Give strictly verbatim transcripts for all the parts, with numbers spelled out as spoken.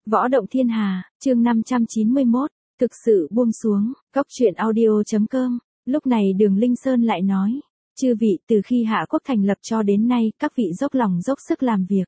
Võ động thiên hà, chương năm trăm chín mươi mốt, thực sự buông xuống, cóc truyện audio chấm com. Lúc này Đường Linh Sơn lại nói, chư vị, từ khi Hạ Quốc thành lập cho đến nay, các vị dốc lòng dốc sức làm việc.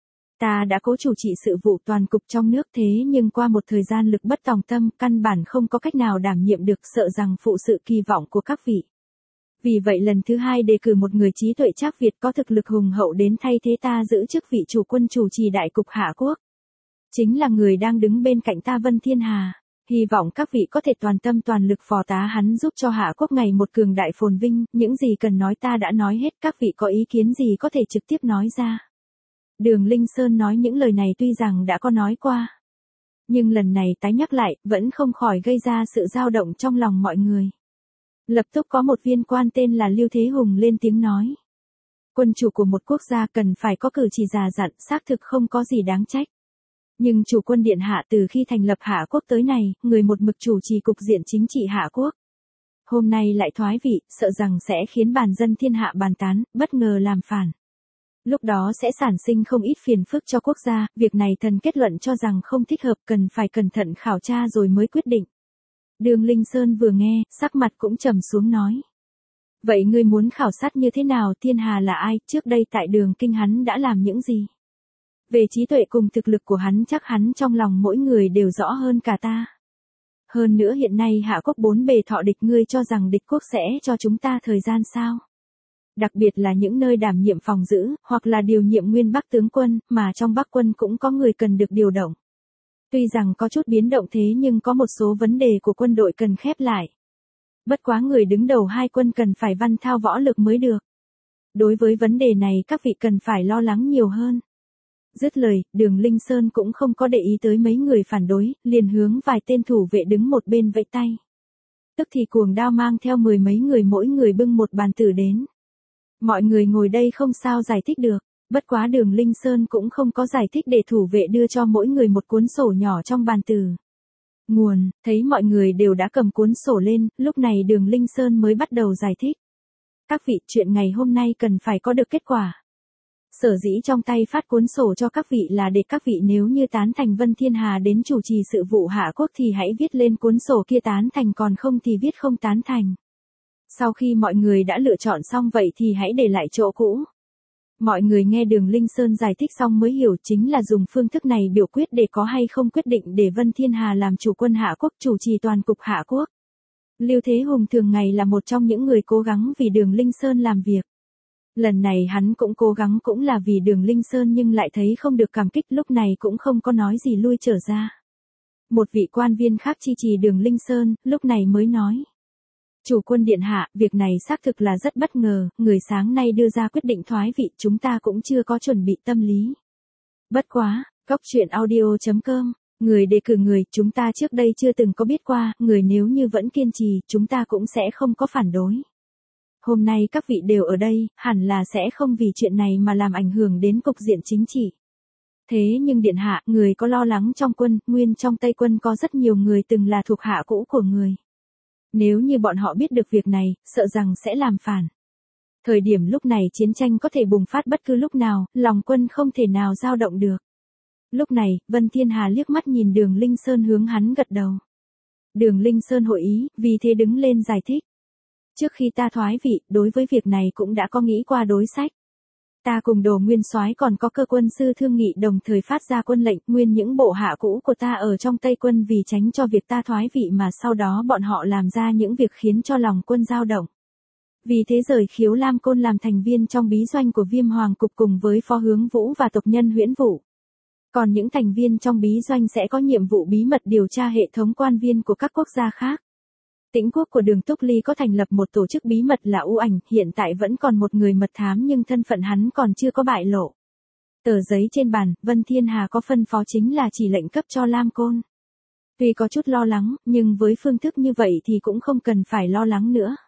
Ta đã cố chủ trị sự vụ toàn cục trong nước, thế nhưng qua một thời gian lực bất tòng tâm, căn bản không có cách nào đảm nhiệm được, sợ rằng phụ sự kỳ vọng của các vị. Vì vậy lần thứ hai đề cử một người trí tuệ trác Việt có thực lực hùng hậu đến thay thế ta giữ chức vị chủ quân chủ trì đại cục Hạ Quốc. Chính là người đang đứng bên cạnh ta Vân Thiên Hà. Hy vọng các vị có thể toàn tâm toàn lực phò tá hắn, giúp cho Hạ Quốc ngày một cường đại phồn vinh. Những gì cần nói ta đã nói hết, các vị có ý kiến gì có thể trực tiếp nói ra. Đường Linh Sơn nói những lời này tuy rằng đã có nói qua, nhưng lần này tái nhắc lại, vẫn không khỏi gây ra sự dao động trong lòng mọi người. Lập tức có một viên quan tên là Lưu Thế Hùng lên tiếng nói. Quân chủ của một quốc gia cần phải có cử chỉ già dặn, xác thực không có gì đáng trách. Nhưng chủ quân điện hạ từ khi thành lập Hạ Quốc tới này, người một mực chủ trì cục diện chính trị Hạ Quốc. Hôm nay lại thoái vị, sợ rằng sẽ khiến bàn dân thiên hạ bàn tán, bất ngờ làm phản. Lúc đó sẽ sản sinh không ít phiền phức cho quốc gia, việc này thần kết luận cho rằng không thích hợp, cần phải cẩn thận khảo tra rồi mới quyết định. Đường Linh Sơn vừa nghe, sắc mặt cũng trầm xuống nói. Vậy ngươi muốn khảo sát như thế nào? Thiên Hà là ai? Trước đây tại Đường Kinh hắn đã làm những gì? Về trí tuệ cùng thực lực của hắn chắc hắn trong lòng mỗi người đều rõ hơn cả ta. Hơn nữa hiện nay Hạ Quốc bốn bề thọ địch, ngươi cho rằng địch quốc sẽ cho chúng ta thời gian sao? Đặc biệt là những nơi đảm nhiệm phòng giữ, hoặc là điều nhiệm nguyên Bắc tướng quân, mà trong Bắc quân cũng có người cần được điều động. Tuy rằng có chút biến động thế nhưng có một số vấn đề của quân đội cần khép lại. Bất quá người đứng đầu hai quân cần phải văn thao võ lực mới được. Đối với vấn đề này các vị cần phải lo lắng nhiều hơn. Dứt lời, Đường Linh Sơn cũng không có để ý tới mấy người phản đối, liền hướng vài tên thủ vệ đứng một bên vẫy tay. Tức thì cuồng đao mang theo mười mấy người, mỗi người bưng một bàn tử đến. Mọi người ngồi đây không sao giải thích được, bất quá Đường Linh Sơn cũng không có giải thích để thủ vệ đưa cho mỗi người một cuốn sổ nhỏ trong bàn tử. Nguồn, thấy mọi người đều đã cầm cuốn sổ lên, lúc này Đường Linh Sơn mới bắt đầu giải thích. Các vị, chuyện ngày hôm nay cần phải có được kết quả. Sở dĩ trong tay phát cuốn sổ cho các vị là để các vị nếu như tán thành Vân Thiên Hà đến chủ trì sự vụ Hạ Quốc thì hãy viết lên cuốn sổ kia tán thành, còn không thì viết không tán thành. Sau khi mọi người đã lựa chọn xong vậy thì hãy để lại chỗ cũ. Mọi người nghe Đường Linh Sơn giải thích xong mới hiểu, chính là dùng phương thức này biểu quyết để có hay không quyết định để Vân Thiên Hà làm chủ quân Hạ Quốc, chủ trì toàn cục Hạ Quốc. Lưu Thế Hùng thường ngày là một trong những người cố gắng vì Đường Linh Sơn làm việc. Lần này hắn cũng cố gắng cũng là vì Đường Linh Sơn nhưng lại thấy không được cảm kích, lúc này cũng không có nói gì lui trở ra. Một vị quan viên khác chi trì Đường Linh Sơn, lúc này mới nói. Chủ quân điện hạ, việc này xác thực là rất bất ngờ, người sáng nay đưa ra quyết định thoái vị, chúng ta cũng chưa có chuẩn bị tâm lý. Bất quá, cóc truyện audio chấm com, người đề cử người chúng ta trước đây chưa từng có biết qua, người nếu như vẫn kiên trì, chúng ta cũng sẽ không có phản đối. Hôm nay các vị đều ở đây, hẳn là sẽ không vì chuyện này mà làm ảnh hưởng đến cục diện chính trị. Thế nhưng điện hạ, người có lo lắng trong quân, nguyên trong Tây quân có rất nhiều người từng là thuộc hạ cũ của người. Nếu như bọn họ biết được việc này, sợ rằng sẽ làm phản. Thời điểm lúc này chiến tranh có thể bùng phát bất cứ lúc nào, lòng quân không thể nào dao động được. Lúc này, Vân Thiên Hà liếc mắt nhìn Đường Linh Sơn hướng hắn gật đầu. Đường Linh Sơn hội ý, vì thế đứng lên giải thích. Trước khi ta thoái vị, đối với việc này cũng đã có nghĩ qua đối sách. Ta cùng Đồ Nguyên Soái còn có cơ quân sư thương nghị, đồng thời phát ra quân lệnh, nguyên những bộ hạ cũ của ta ở trong Tây quân vì tránh cho việc ta thoái vị mà sau đó bọn họ làm ra những việc khiến cho lòng quân dao động. Vì thế rời Khiếu Lam Côn làm thành viên trong bí doanh của Viêm Hoàng cục cùng với Phó Hướng Vũ và tộc nhân Huyễn Vũ. Còn những thành viên trong bí doanh sẽ có nhiệm vụ bí mật điều tra hệ thống quan viên của các quốc gia khác. Tĩnh quốc của Đường Túc Ly có thành lập một tổ chức bí mật là U Ảnh, hiện tại vẫn còn một người mật thám nhưng thân phận hắn còn chưa có bại lộ. Tờ giấy trên bàn, Vân Thiên Hà có phân phó chính là chỉ lệnh cấp cho Lam Côn. Tuy có chút lo lắng, nhưng với phương thức như vậy thì cũng không cần phải lo lắng nữa.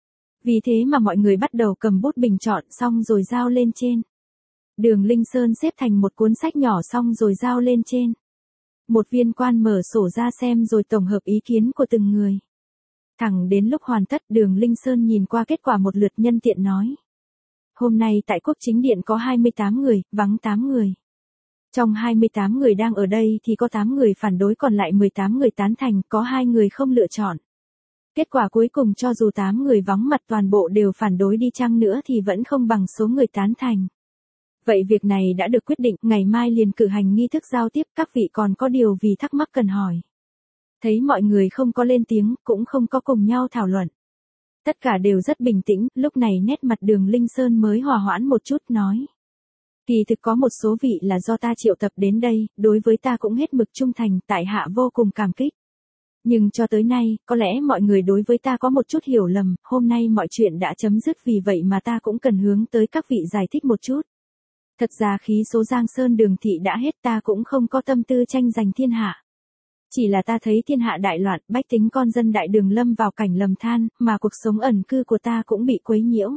Vì thế mà mọi người bắt đầu cầm bút bình chọn xong rồi giao lên trên. Đường Linh Sơn xếp thành một cuốn sách nhỏ xong rồi giao lên trên. Một viên quan mở sổ ra xem rồi tổng hợp ý kiến của từng người. Thẳng đến lúc hoàn tất, Đường Linh Sơn nhìn qua kết quả một lượt nhân tiện nói. Hôm nay tại Quốc Chính Điện có hai mươi tám người, vắng tám người. Trong hai mươi tám người đang ở đây thì có tám người phản đối còn lại mười tám người tán thành, có hai người không lựa chọn. Kết quả cuối cùng cho dù tám người vắng mặt toàn bộ đều phản đối đi chăng nữa thì vẫn không bằng số người tán thành. Vậy việc này đã được quyết định, ngày mai liền cử hành nghi thức giao tiếp, các vị còn có điều vì thắc mắc cần hỏi. Thấy mọi người không có lên tiếng, cũng không có cùng nhau thảo luận. Tất cả đều rất bình tĩnh, lúc này nét mặt Đường Linh Sơn mới hòa hoãn một chút nói. Kỳ thực có một số vị là do ta triệu tập đến đây, đối với ta cũng hết mực trung thành, tại hạ vô cùng cảm kích. Nhưng cho tới nay, có lẽ mọi người đối với ta có một chút hiểu lầm, hôm nay mọi chuyện đã chấm dứt vì vậy mà ta cũng cần hướng tới các vị giải thích một chút. Thật ra khí số Giang Sơn Đường thị đã hết ta cũng không có tâm tư tranh giành thiên hạ. Chỉ là ta thấy thiên hạ đại loạn, bách tính con dân đại đường lâm vào cảnh lầm than, mà cuộc sống ẩn cư của ta cũng bị quấy nhiễu.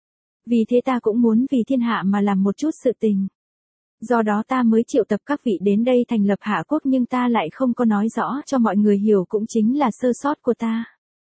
Vì thế ta cũng muốn vì thiên hạ mà làm một chút sự tình. Do đó ta mới triệu tập các vị đến đây thành lập Hạ Quốc nhưng ta lại không có nói rõ cho mọi người hiểu cũng chính là sơ sót của ta.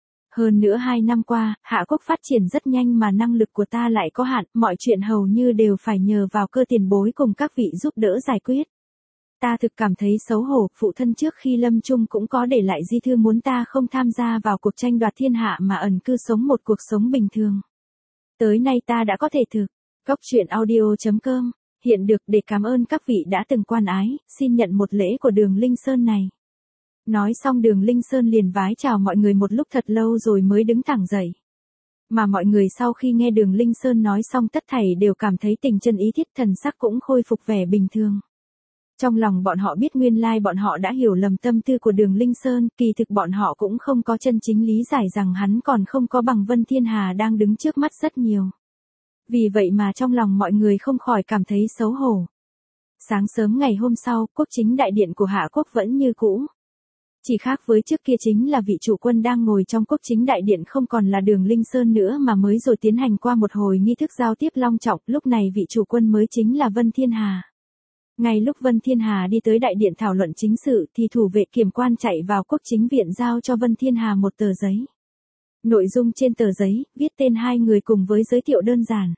Hơn nữa hai năm qua, Hạ Quốc phát triển rất nhanh mà năng lực của ta lại có hạn, mọi chuyện hầu như đều phải nhờ vào cơ tiền bối cùng các vị giúp đỡ giải quyết. Ta thực cảm thấy xấu hổ, phụ thân trước khi lâm chung cũng có để lại di thư muốn ta không tham gia vào cuộc tranh đoạt thiên hạ mà ẩn cư sống một cuộc sống bình thường. Tới nay ta đã có thể thực. Cóc truyện audio chấm com hiện được để cảm ơn các vị đã từng quan ái, xin nhận một lễ của Đường Linh Sơn này. Nói xong Đường Linh Sơn liền vái chào mọi người một lúc thật lâu rồi mới đứng thẳng dậy. Mà mọi người sau khi nghe Đường Linh Sơn nói xong tất thảy đều cảm thấy tình chân ý thiết, thần sắc cũng khôi phục vẻ bình thường. Trong lòng bọn họ biết nguyên lai bọn họ đã hiểu lầm tâm tư của Đường Linh Sơn, kỳ thực bọn họ cũng không có chân chính lý giải rằng hắn còn không có bằng Vân Thiên Hà đang đứng trước mắt rất nhiều. Vì vậy mà trong lòng mọi người không khỏi cảm thấy xấu hổ. Sáng sớm ngày hôm sau, quốc chính đại điện của Hạ Quốc vẫn như cũ. Chỉ khác với trước kia chính là vị chủ quân đang ngồi trong quốc chính đại điện không còn là Đường Linh Sơn nữa mà mới rồi tiến hành qua một hồi nghi thức giao tiếp long trọng, lúc này vị chủ quân mới chính là Vân Thiên Hà. Ngay lúc Vân Thiên Hà đi tới đại điện thảo luận chính sự thì thủ vệ kiểm quan chạy vào quốc chính viện giao cho Vân Thiên Hà một tờ giấy. Nội dung trên tờ giấy, viết tên hai người cùng với giới thiệu đơn giản.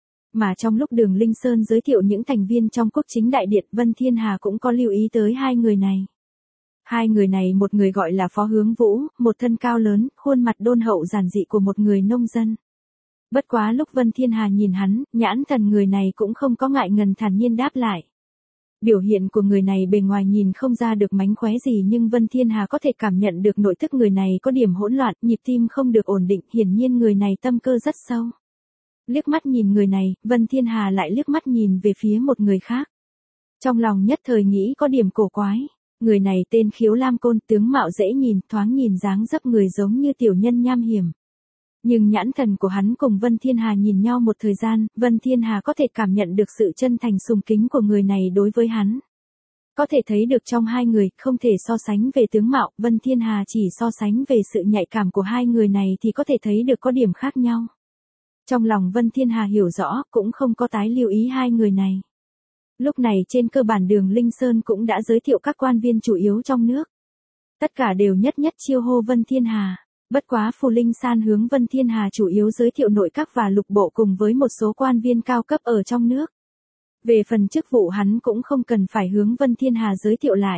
Mà trong lúc Đường Linh Sơn giới thiệu những thành viên trong quốc chính đại điện, Vân Thiên Hà cũng có lưu ý tới hai người này. Hai người này một người gọi là Phó Hướng Vũ, một thân cao lớn, khuôn mặt đôn hậu giản dị của một người nông dân. Bất quá lúc Vân Thiên Hà nhìn hắn, nhãn thần người này cũng không có ngại ngần thản nhiên đáp lại. Biểu hiện của người này bề ngoài nhìn không ra được mánh khóe gì nhưng Vân Thiên Hà có thể cảm nhận được nội thức người này có điểm hỗn loạn, nhịp tim không được ổn định, hiển nhiên người này tâm cơ rất sâu. Liếc mắt nhìn người này, Vân Thiên Hà lại liếc mắt nhìn về phía một người khác. Trong lòng nhất thời nghĩ có điểm cổ quái, người này tên Khiếu Lam Côn, tướng mạo dễ nhìn, thoáng nhìn dáng dấp người giống như tiểu nhân nham hiểm. Nhưng nhãn thần của hắn cùng Vân Thiên Hà nhìn nhau một thời gian, Vân Thiên Hà có thể cảm nhận được sự chân thành sùng kính của người này đối với hắn. Có thể thấy được trong hai người, không thể so sánh về tướng mạo, Vân Thiên Hà chỉ so sánh về sự nhạy cảm của hai người này thì có thể thấy được có điểm khác nhau. Trong lòng Vân Thiên Hà hiểu rõ, cũng không có tái lưu ý hai người này. Lúc này trên cơ bản Đường Linh Sơn cũng đã giới thiệu các quan viên chủ yếu trong nước. Tất cả đều nhất nhất chiêu hô Vân Thiên Hà. Bất quá Phù Linh San hướng Vân Thiên Hà chủ yếu giới thiệu nội các và lục bộ cùng với một số quan viên cao cấp ở trong nước. Về phần chức vụ hắn cũng không cần phải hướng Vân Thiên Hà giới thiệu lại.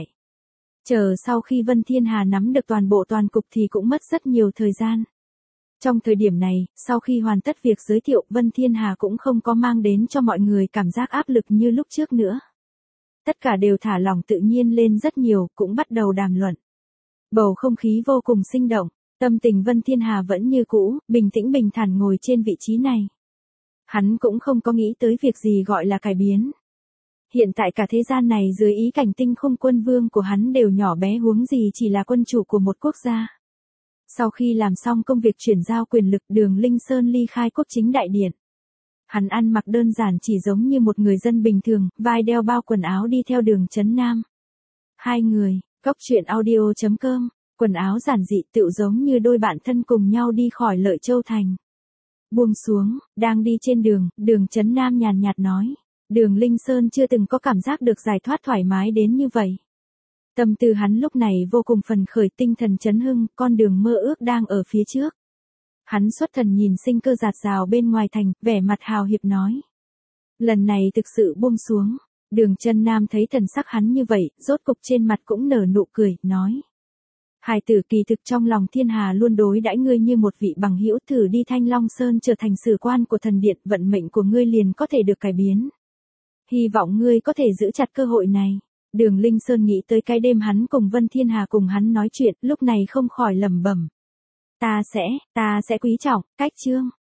Chờ sau khi Vân Thiên Hà nắm được toàn bộ toàn cục thì cũng mất rất nhiều thời gian. Trong thời điểm này, sau khi hoàn tất việc giới thiệu, Vân Thiên Hà cũng không có mang đến cho mọi người cảm giác áp lực như lúc trước nữa. Tất cả đều thả lỏng tự nhiên lên rất nhiều, cũng bắt đầu đàm luận. Bầu không khí vô cùng sinh động, tâm tình Vân Thiên Hà vẫn như cũ, bình tĩnh bình thản ngồi trên vị trí này. Hắn cũng không có nghĩ tới việc gì gọi là cải biến. Hiện tại cả thế gian này dưới ý cảnh tinh không quân vương của hắn đều nhỏ bé huống gì chỉ là quân chủ của một quốc gia. Sau khi làm xong công việc chuyển giao quyền lực, Đường Linh Sơn ly khai quốc chính đại điện. Hắn ăn mặc đơn giản chỉ giống như một người dân bình thường, vai đeo bao quần áo đi theo đường Trấn Nam. Hai người, cóc truyện audio chấm com, quần áo giản dị tựu giống như đôi bạn thân cùng nhau đi khỏi Lợi Châu Thành. Buông xuống, đang đi trên đường, đường Trấn Nam nhàn nhạt nói. Đường Linh Sơn chưa từng có cảm giác được giải thoát thoải mái đến như vậy. Tâm tư hắn lúc này vô cùng phấn khởi, tinh thần chấn hưng, con đường mơ ước đang ở phía trước. Hắn xuất thần nhìn sinh cơ rạt rào bên ngoài thành, vẻ mặt hào hiệp nói. Lần này thực sự buông xuống, Đường Chân Nam thấy thần sắc hắn như vậy, rốt cục trên mặt cũng nở nụ cười, nói. Hài tử kỳ thực trong lòng thiên hà luôn đối đãi ngươi như một vị bằng hữu, thử đi Thanh Long Sơn trở thành sử quan của thần điện, vận mệnh của ngươi liền có thể được cải biến. Hy vọng ngươi có thể giữ chặt cơ hội này. Đường Linh Sơn nghĩ tới cái đêm hắn cùng Vân Thiên Hà cùng hắn nói chuyện, lúc này không khỏi lẩm bẩm. Ta sẽ, ta sẽ quý trọng, cách chương.